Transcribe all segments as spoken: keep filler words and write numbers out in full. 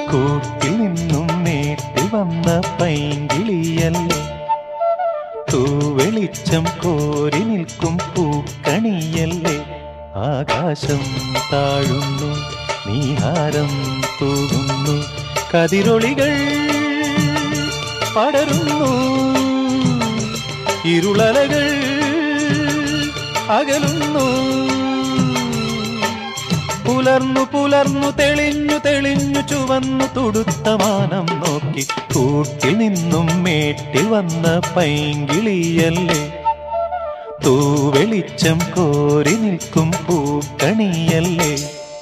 കൂട്ടിൽ നിന്നും മേട്ടിൽ വന്ന പൈങ്കിളിയല്ലേ, തൂവെളിച്ചം കോരി നിൽക്കും പൂക്കണിയല്ലേ. ആകാശം താഴുന്നു, നീഹാരം തൂകുന്നു, കതിരൊളികൾ പടരുന്നു, ഇരുളലകൾ അകലുന്നു. പുലർന്നു പുലർന്നു തെളിഞ്ഞു തെളിഞ്ഞു ചുവന്നു തുടുത്ത മാനം നോക്കി കൂട്ടിൽ നിന്നും മേട്ടിൽ വന്ന പൈങ്കിളിയല്ലേ, തൂവെളിച്ചം കോരി നിൽക്കും പൂക്കണിയല്ലേ.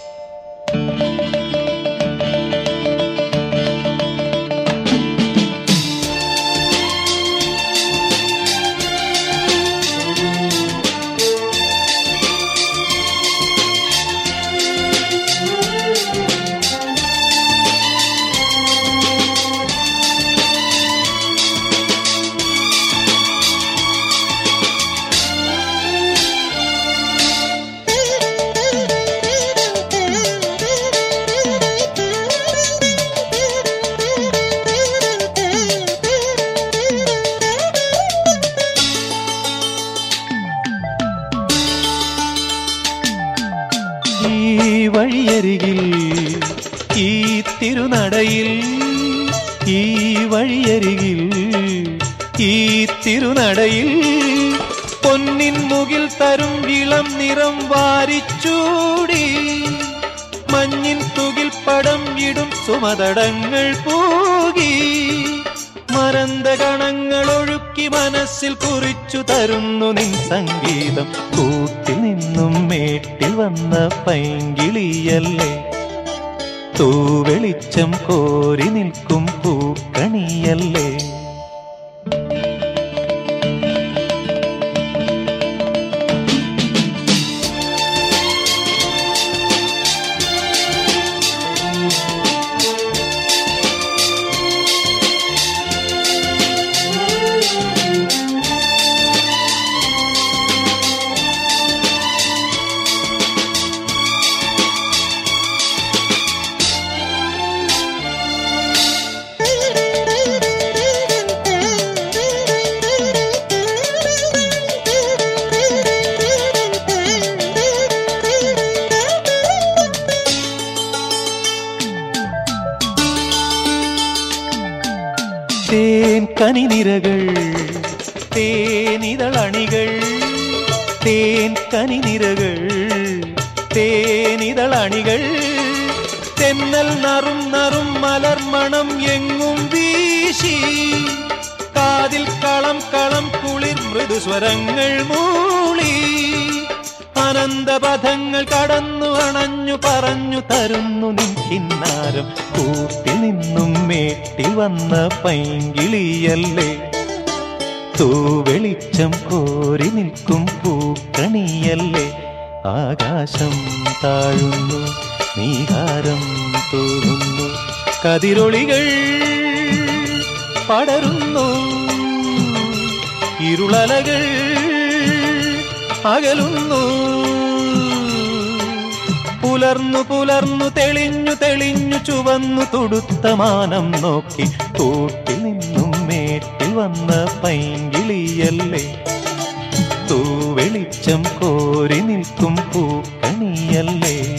ഈ വഴിയരികിൽ ഈ തിരുനടയിൽ, ഈ വഴിയരികിൽ ഈ തിരുനടയിൽ പൊന്നിൻ മുകിൽ തരും ഇളം നിറം വാരിച്ചൂടി, മഞ്ഞിൻ തുകിൽ പടം ഇടും സുമതടങ്ങൾ പൂകി, മരന്ത കണങ്ങൾ ഒഴുക്കി മനസ്സിൽ കുറിച്ചു തരുന്നു നിൻ സംഗീതം. കൂട്ടിൽ നിന്നും മേട്ടിൽ വന്ന പൈങ്കിളിയല്ലേ, തൂവെളിച്ചം കോരി നിൽക്കും പൂക്കണിയല്ലേ. തേൻ കനിനിരകൾ തേനിതളണികൾ, തേൻ കനിനിരകൾ തേനിതളണികൾ, തെന്നൽ നറും നറും മലർമണം എങ്ങും വീശി, കാതിൽ കളം കളം കുളിർ മൃദുസ്വരങ്ങൾ മൂളി, അനന്തപഥങ്ങൾ കടന്നു അണഞ്ഞു പറഞ്ഞു തരുന്നു നിൻ കിന്നാരം. കൂട്ടിൽ നിന്നും മേട്ടിൽ വന്ന പൈങ്കിളിയല്ലേ, തൂവെളിച്ചം കോരി നിൽക്കും പൂക്കണിയല്ലേ. ആകാശം താഴുന്നു, നീഹാരം തൂകുന്നു, കതിരൊളികൾ പടരുന്നു, ഇരുളലകൾ അകലുന്നു. പുലർന്നു പുലർന്നു തെളിഞ്ഞു തെളിഞ്ഞു ചുവന്നു തുടുത്ത മാനം നോക്കി കൂട്ടിൽ നിന്നും മേട്ടിൽ വന്ന പൈങ്കിളിയല്ലേ, തൂവെളിച്ചം കോരി നിൽക്കും പൂക്കണിയല്ലേ.